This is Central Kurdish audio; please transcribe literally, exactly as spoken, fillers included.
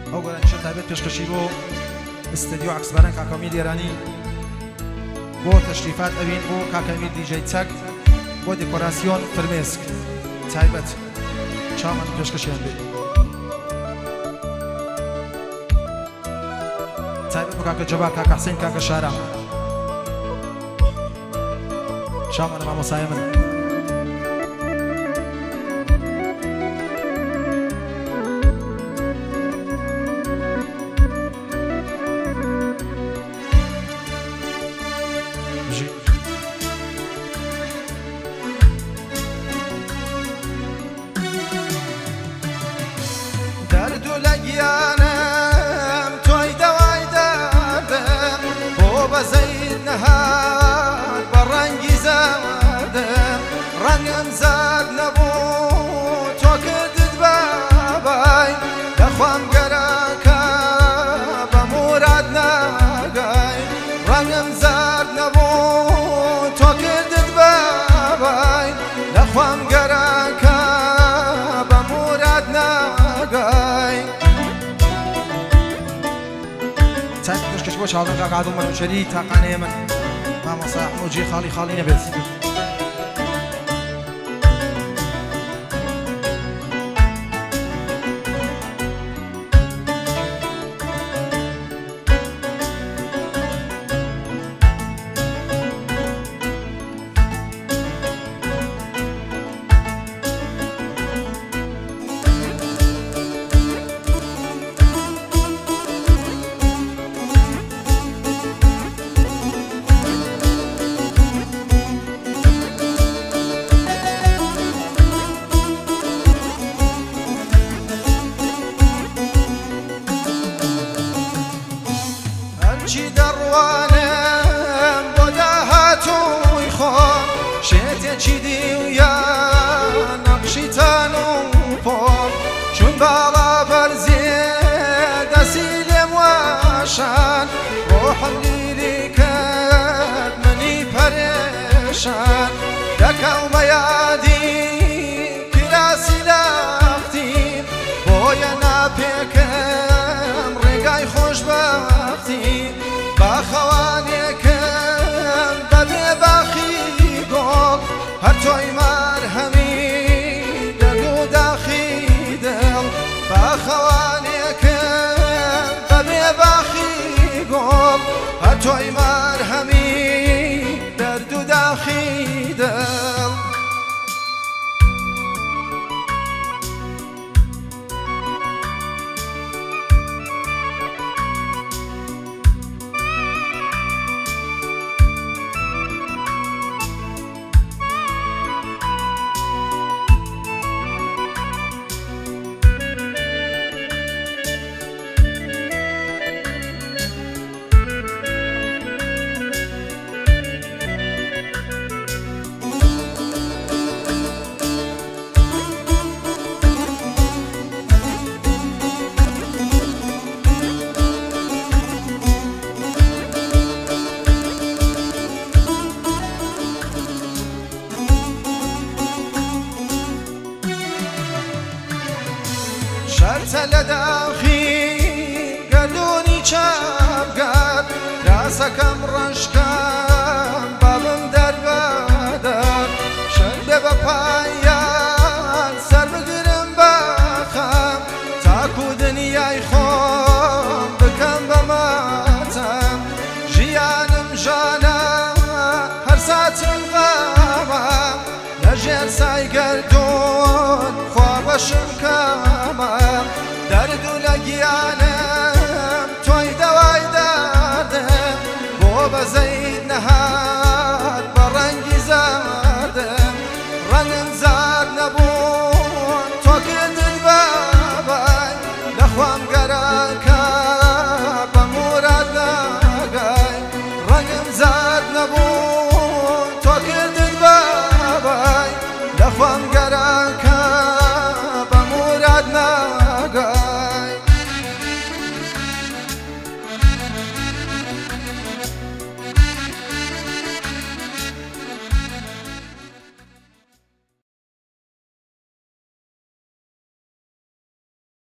ئەو گۆرانیشە تایبەت پێشکەشی بۆ استدیۆ عەکسباران کاکەمیل ئێرانی بۆ تەشریفات ئەوین بۆ کاکەمیل دیجەی چەک بۆ دێکۆراسیۆن فرمێسک تایبەت چاومان پێشکەشیان بێ تایبەت بۆ کاکە جەبار کاکە حسین کاکە شارە چاومانە مامۆسایە من شاڵن کاکادوو منوچەری تاقانەیە من مامۆستا ئەحمەدجی خاڵی خاڵی نەبێت توی مرهمی درد و داخی دل لداخي قالوني شابقات راسكم رشكم بابم دربادر شنب بپایان سر بگرم بخم تاکو دنیای خون بکم بماتم جیانم جانا هر ساتم غامم لجر سای گردون خوابشم کامم درد و لگیان